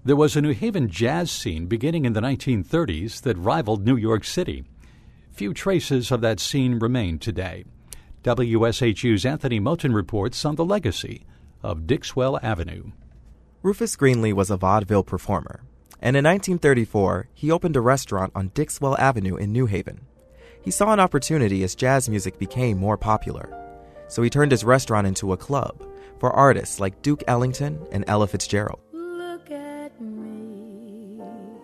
There was a New Haven jazz scene beginning in the 1930s that rivaled New York City. Few traces of that scene remain today. WSHU's Anthony Moten reports on the legacy of Dixwell Avenue. Rufus Greenlee was a vaudeville performer, and in 1934, he opened a restaurant on Dixwell Avenue in New Haven. He saw an opportunity as jazz music became more popular, so he turned his restaurant into a club for artists like Duke Ellington and Ella Fitzgerald. Look at me,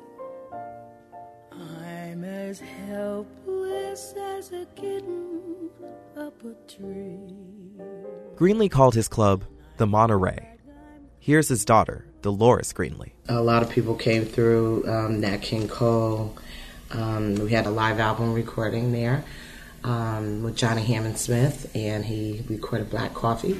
I'm as helpless as a kitten up a tree. Greenlee called his club the Monterey. Here's his daughter, Dolores Greenlee. A lot of people came through, Nat King Cole. We had a live album recording there with Johnny Hammond Smith, and he recorded Black Coffee.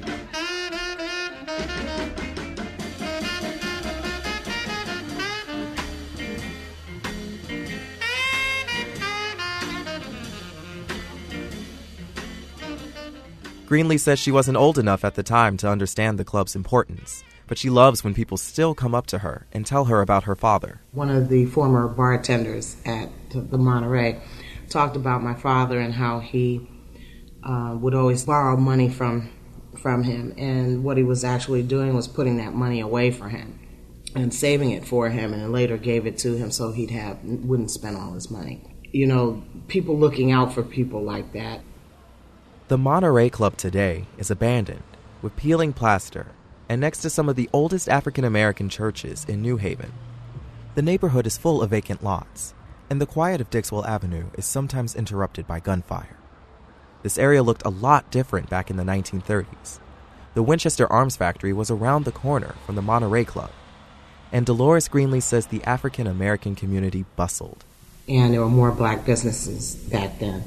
Greenlee says she wasn't old enough at the time to understand the club's importance, but she loves when people still come up to her and tell her about her father. One of the former bartenders at the Monterey talked about my father and how he would always borrow money from him, and what he was actually doing was putting that money away for him and saving it for him, and then later gave it to him so wouldn't spend all his money. You know, people looking out for people like that. The Monterey Club today is abandoned, with peeling plaster, and next to some of the oldest African-American churches in New Haven. The neighborhood is full of vacant lots, and the quiet of Dixwell Avenue is sometimes interrupted by gunfire. This area looked a lot different back in the 1930s. The Winchester Arms Factory was around the corner from the Monterey Club, and Dolores Greenlee says the African-American community bustled. And there were more black businesses back then.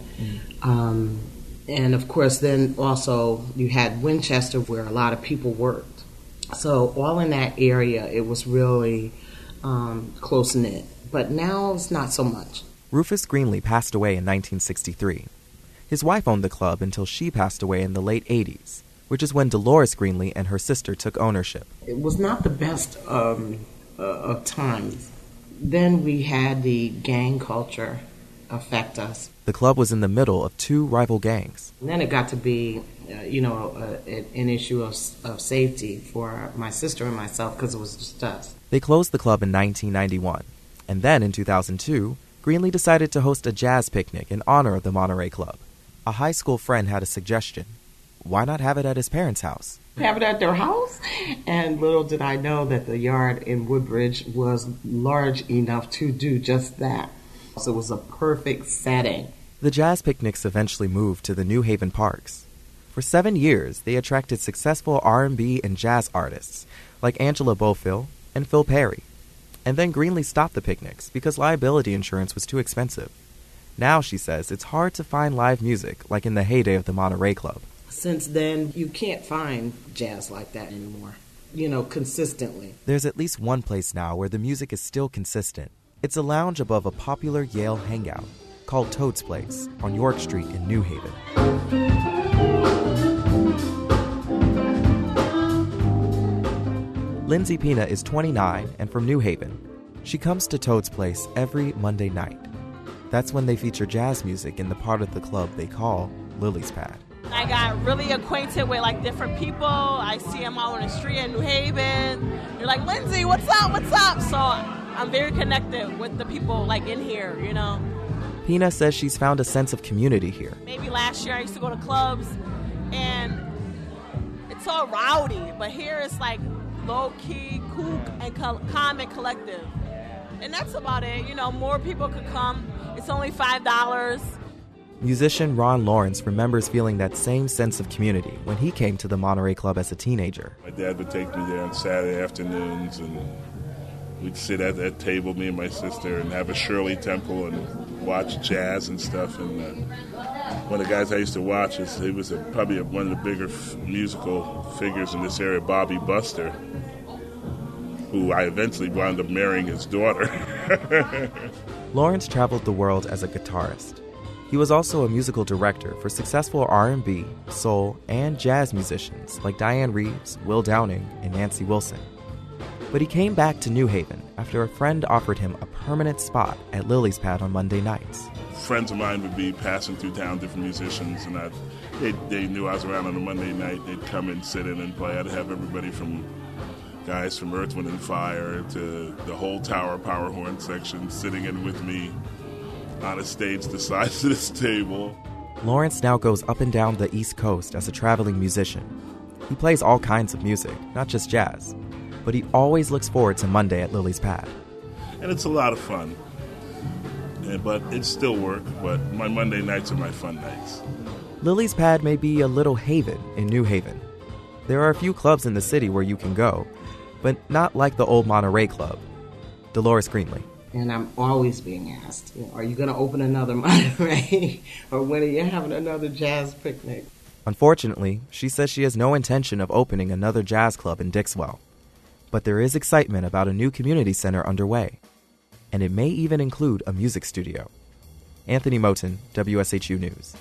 And of course, then also you had Winchester where a lot of people worked. So all in that area, it was really close-knit. But now it's not so much. Rufus Greenlee passed away in 1963. His wife owned the club until she passed away in the late 80s, which is when Dolores Greenlee and her sister took ownership. It was not the best of times. Then we had the gang culture affect us. The club was in the middle of two rival gangs. And then it got to be, an issue of safety for my sister and myself because it was just us. They closed the club in 1991. And then in 2002, Greenlee decided to host a jazz picnic in honor of the Monterey Club. A high school friend had a suggestion. Why not have it at his parents' house? Have it at their house? And little did I know that the yard in Woodbridge was large enough to do just that. So it was a perfect setting. The jazz picnics eventually moved to the New Haven Parks. For 7 years, they attracted successful R&B and jazz artists like Angela Bofill and Phil Perry. And then Greenlee stopped the picnics because liability insurance was too expensive. Now, she says, it's hard to find live music like in the heyday of the Monterey Club. Since then, you can't find jazz like that anymore, consistently. There's at least one place now where the music is still consistent. It's a lounge above a popular Yale hangout called Toad's Place on York Street in New Haven. Lindsay Pina is 29 and from New Haven. She comes to Toad's Place every Monday night. That's when they feature jazz music in the part of the club they call Lily's Pad. I got really acquainted with different people. I see them out on the street in New Haven. They're like, Lindsay, what's up? What's up? So I'm very connected with the people in here, Pina says she's found a sense of community here. Maybe last year I used to go to clubs and it's all rowdy, but here it's low-key, cool, and calm and collective. And that's about it. More people could come. It's only $5. Musician Ron Lawrence remembers feeling that same sense of community when he came to the Monterey Club as a teenager. My dad would take me there on Saturday afternoons, and we'd sit at that table, me and my sister, and have a Shirley Temple and watch jazz and stuff. And one of the guys I used to watch, he was probably one of the bigger musical figures in this area, Bobby Buster, who I eventually wound up marrying his daughter. Lawrence traveled the world as a guitarist. He was also a musical director for successful R&B, soul, and jazz musicians like Diane Reeves, Will Downing, and Nancy Wilson. But he came back to New Haven after a friend offered him a permanent spot at Lily's Pad on Monday nights. Friends of mine would be passing through town, different musicians, and they knew I was around on a Monday night. They'd come and sit in and play. I'd have everybody from guys from Earth, Wind & Fire to the whole Tower Power Horn section sitting in with me on a stage the size of this table. Lawrence now goes up and down the East Coast as a traveling musician. He plays all kinds of music, not just jazz, but he always looks forward to Monday at Lily's Pad. And it's a lot of fun, but it's still work, but my Monday nights are my fun nights. Lily's Pad may be a little haven in New Haven. There are a few clubs in the city where you can go, but not like the old Monterey Club. Dolores Greenlee. And I'm always being asked, are you going to open another Monterey? Or when are you having another jazz picnic? Unfortunately, she says she has no intention of opening another jazz club in Dixwell. But there is excitement about a new community center underway. And it may even include a music studio. Anthony Moten, WSHU News.